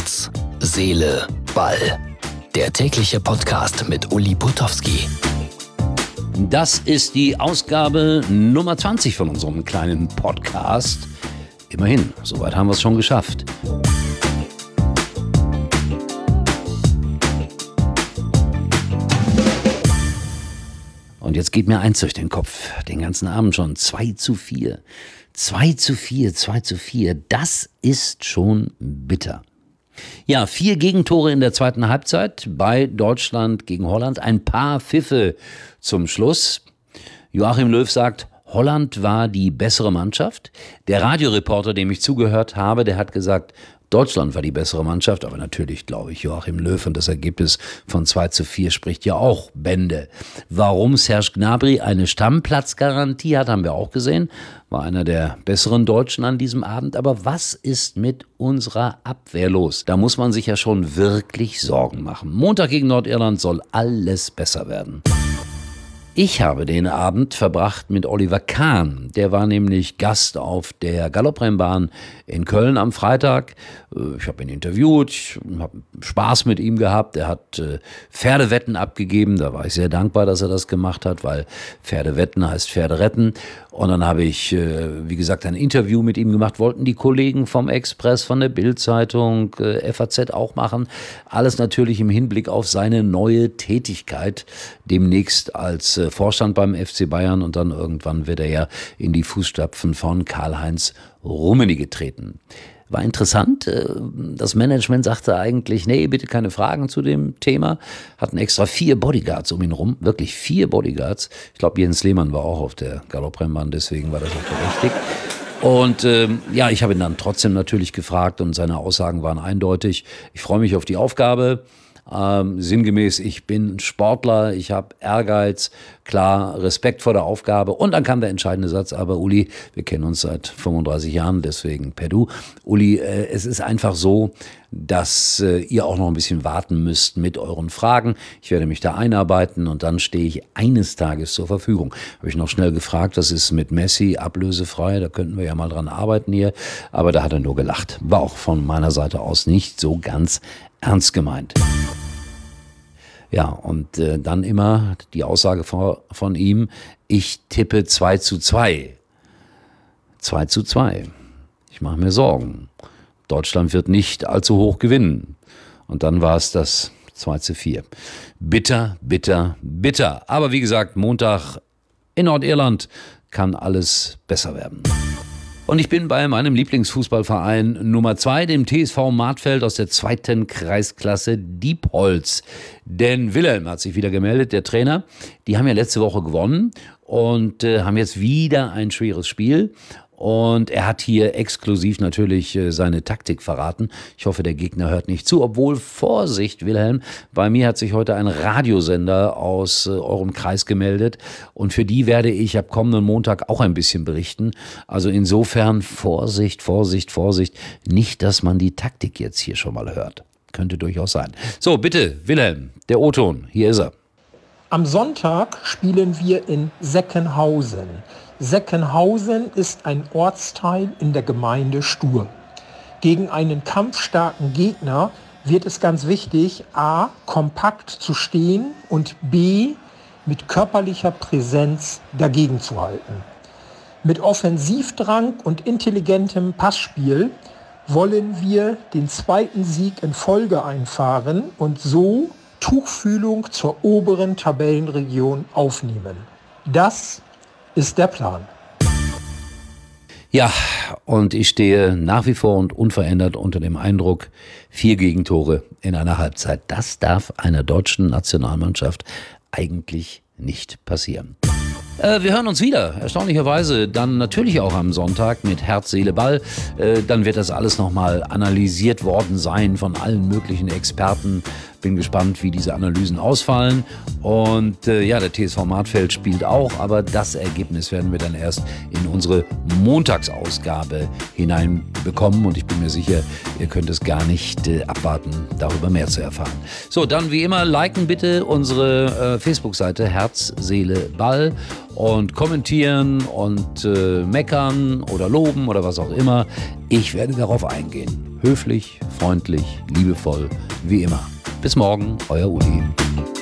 Herz, Seele, Ball. Der tägliche Podcast mit Uli Putowski. Das ist die Ausgabe Nummer 20 von unserem kleinen Podcast. Immerhin, soweit haben wir es schon geschafft. Und jetzt geht mir eins durch den Kopf, den ganzen Abend schon. 2:4. 2:4. Das ist schon bitter. Ja, 4 Gegentore in der zweiten Halbzeit bei Deutschland gegen Holland. Ein paar Pfiffe zum Schluss. Joachim Löw sagt, Holland war die bessere Mannschaft. Der Radioreporter, dem ich zugehört habe, der hat gesagt, Deutschland war die bessere Mannschaft, aber natürlich glaube ich Joachim Löw und das Ergebnis von 2:4 spricht ja auch Bände. Warum Serge Gnabry eine Stammplatzgarantie hat, haben wir auch gesehen, war einer der besseren Deutschen an diesem Abend. Aber was ist mit unserer Abwehr los? Da muss man sich ja schon wirklich Sorgen machen. Montag gegen Nordirland soll alles besser werden. Ich habe den Abend verbracht mit Oliver Kahn. Der war nämlich Gast auf der Galopprennbahn in Köln am Freitag. Ich habe ihn interviewt, ich habe Spaß mit ihm gehabt. Er hat Pferdewetten abgegeben. Da war ich sehr dankbar, dass er das gemacht hat, weil Pferdewetten heißt Pferde retten. Und dann habe ich, wie gesagt, ein Interview mit ihm gemacht. Wollten die Kollegen vom Express, von der Bild-Zeitung, FAZ auch machen. Alles natürlich im Hinblick auf seine neue Tätigkeit. Demnächst als Vorstand beim FC Bayern und dann irgendwann wird er ja in die Fußstapfen von Karl-Heinz Rummenigge treten. War interessant. Das Management sagte eigentlich, nee, bitte keine Fragen zu dem Thema. Hatten extra 4 Bodyguards um ihn rum. Wirklich 4 Bodyguards. Ich glaube, Jens Lehmann war auch auf der Galopprennbahn, deswegen war das auch berechtigt. Und ich habe ihn dann trotzdem natürlich gefragt und seine Aussagen waren eindeutig. Ich freue mich auf die Aufgabe. Sinngemäß, ich bin Sportler, ich habe Ehrgeiz, klar, Respekt vor der Aufgabe. Und dann kam der entscheidende Satz, aber Uli, wir kennen uns seit 35 Jahren, deswegen per Du. Uli, es ist einfach so, dass ihr auch noch ein bisschen warten müsst mit euren Fragen. Ich werde mich da einarbeiten und dann stehe ich eines Tages zur Verfügung. Habe ich noch schnell gefragt, das ist mit Messi ablösefrei, da könnten wir ja mal dran arbeiten hier. Aber da hat er nur gelacht. War auch von meiner Seite aus nicht so ganz ernst gemeint. Ja, und dann immer die Aussage von ihm, ich tippe 2:2. 2:2. Ich mache mir Sorgen. Deutschland wird nicht allzu hoch gewinnen. Und dann war es das 2:4. Bitter, bitter, bitter. Aber wie gesagt, Montag in Nordirland kann alles besser werden. Und ich bin bei meinem Lieblingsfußballverein Nummer 2, dem TSV Martfeld aus der 2. Kreisklasse Diepholz. Denn Wilhelm hat sich wieder gemeldet, der Trainer. Die haben ja letzte Woche gewonnen und haben jetzt wieder ein schweres Spiel. Und er hat hier exklusiv natürlich seine Taktik verraten. Ich hoffe, der Gegner hört nicht zu. Obwohl, Vorsicht, Wilhelm, bei mir hat sich heute ein Radiosender aus eurem Kreis gemeldet. Und für die werde ich ab kommenden Montag auch ein bisschen berichten. Also insofern Vorsicht, Vorsicht, Vorsicht. Nicht, dass man die Taktik jetzt hier schon mal hört. Könnte durchaus sein. So, bitte, Wilhelm, der O-Ton, hier ist er. Am Sonntag spielen wir in Seckenhausen. Seckenhausen ist ein Ortsteil in der Gemeinde Sturm. Gegen einen kampfstarken Gegner wird es ganz wichtig, a. kompakt zu stehen und b. mit körperlicher Präsenz dagegen zu halten. Mit Offensivdrang und intelligentem Passspiel wollen wir den 2. Sieg in Folge einfahren und so Tuchfühlung zur oberen Tabellenregion aufnehmen. Das ist der Plan. Ja, und ich stehe nach wie vor und unverändert unter dem Eindruck, 4 Gegentore in einer Halbzeit. Das darf einer deutschen Nationalmannschaft eigentlich nicht passieren. Wir hören uns wieder, erstaunlicherweise dann natürlich auch am Sonntag mit Herz, Seele, Ball. Dann wird das alles nochmal analysiert worden sein von allen möglichen Experten. Bin gespannt, wie diese Analysen ausfallen. Und der TSV Martfeld spielt auch, aber das Ergebnis werden wir dann erst in unsere Montagsausgabe hineinbekommen. Und ich bin mir sicher, ihr könnt es gar nicht abwarten, darüber mehr zu erfahren. So, dann wie immer liken bitte unsere Facebook-Seite Herz, Seele, Ball und kommentieren und meckern oder loben oder was auch immer. Ich werde darauf eingehen. Höflich, freundlich, liebevoll, wie immer. Bis morgen, euer Uli.